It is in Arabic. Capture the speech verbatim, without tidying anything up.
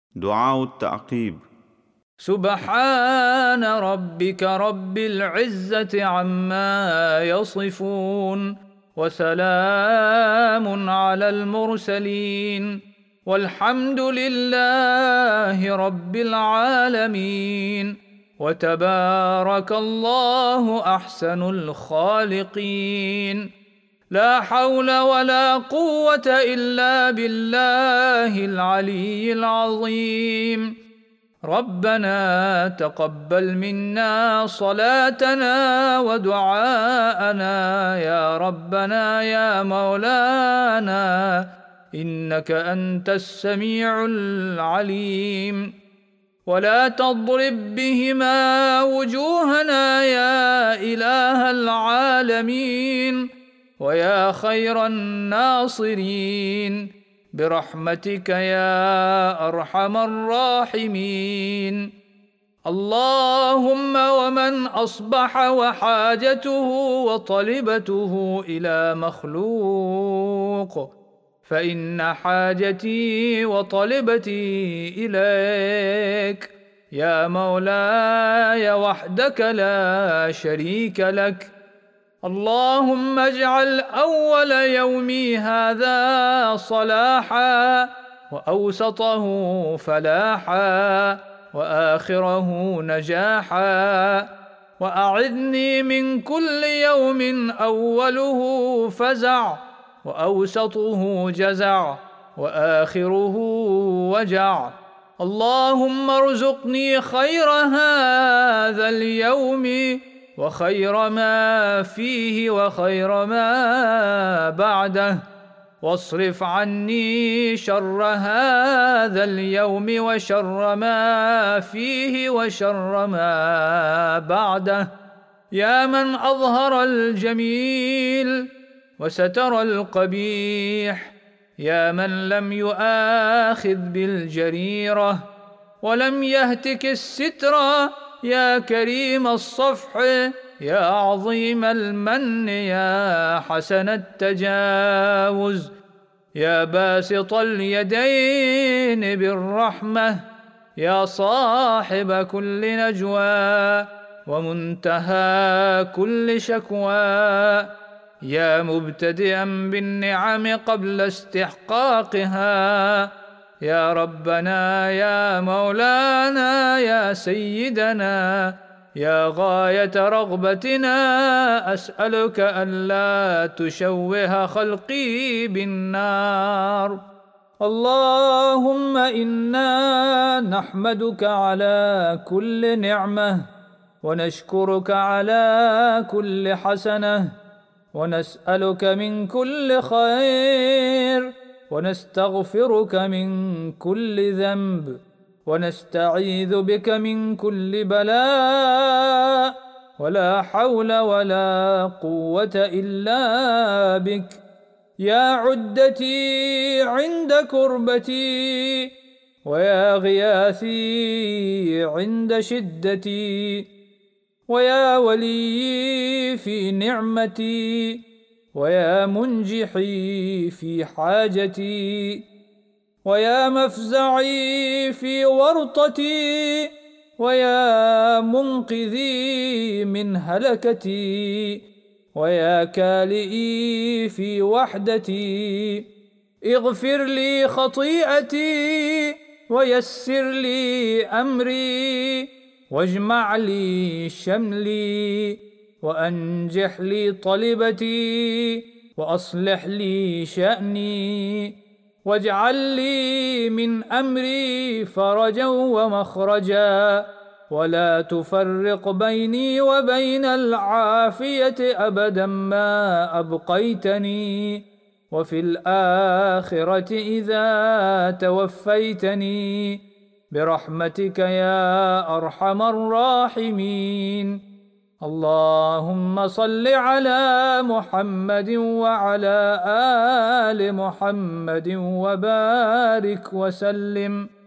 دعاء التعقيب. سبحان ربك رب العزة عما يصفون، وسلام على المرسلين، والحمد لله رب العالمين، وتبارك الله أحسن الخالقين. لا حول ولا قوة إلا بالله العلي العظيم. ربنا تقبل منا صلاتنا ودعاءنا يا ربنا يا مولانا، إنك أنت السميع العليم. ولا تضرب بهما وجوهنا يا إله العالمين ويا خير الناصرين، برحمتك يا أرحم الراحمين. اللهم ومن أصبح وحاجته وطلبته إلى مخلوق، فإن حاجتي وطلبتي إليك يا مولاي وحدك لا شريك لك. اللهم اجعل أول يومي هذا صلاحا، وأوسطه فلاحا، وآخره نجاحا، وأعذني من كل يوم أوله فزع، وأوسطه جزع، وآخره وجع. اللهم ارزقني خير هذا اليوم وخير ما فيه وخير ما بعده، واصرف عني شر هذا اليوم وشر ما فيه وشر ما بعده، يا من أظهر الجميل وستر القبيح، يا من لم يؤاخذ بالجريرة ولم يهتك الستر، يا كريم الصفح، يا عظيم المن، يا حسن التجاوز، يا باسط اليدين بالرحمة، يا صاحب كل نجوى ومنتهى كل شكوى، يا مبتدئا بالنعم قبل استحقاقها، يا ربنا يا مولانا يا سيدنا، يا غاية رغبتنا، أسألك ألا تشوه خلقي بالنار. اللهم إنا نحمدك على كل نعمة، ونشكرك على كل حسنة، ونسألك من كل خير، ونستغفرك من كل ذنب، ونستعيذ بك من كل بلاء، ولا حول ولا قوة إلا بك. يا عدتي عند كربتي، ويا غياثي عند شدتي، ويا ولي في نعمتي، ويا منجحي في حاجتي، ويا مفزعي في ورطتي، ويا منقذي من هلكتي، ويا كالئي في وحدتي. اغفر لي خطيئتي، ويسر لي أمري، واجمع لي شملي، وأنجح لي طلبتي، وأصلح لي شأني، واجعل لي من أمري فرجا ومخرجا، ولا تفرق بيني وبين العافية أبدا ما أبقيتني، وفي الآخرة إذا توفيتني، برحمتك يا أرحم الراحمين. اللهم صل على محمد وعلى آل محمد وبارك وسلم.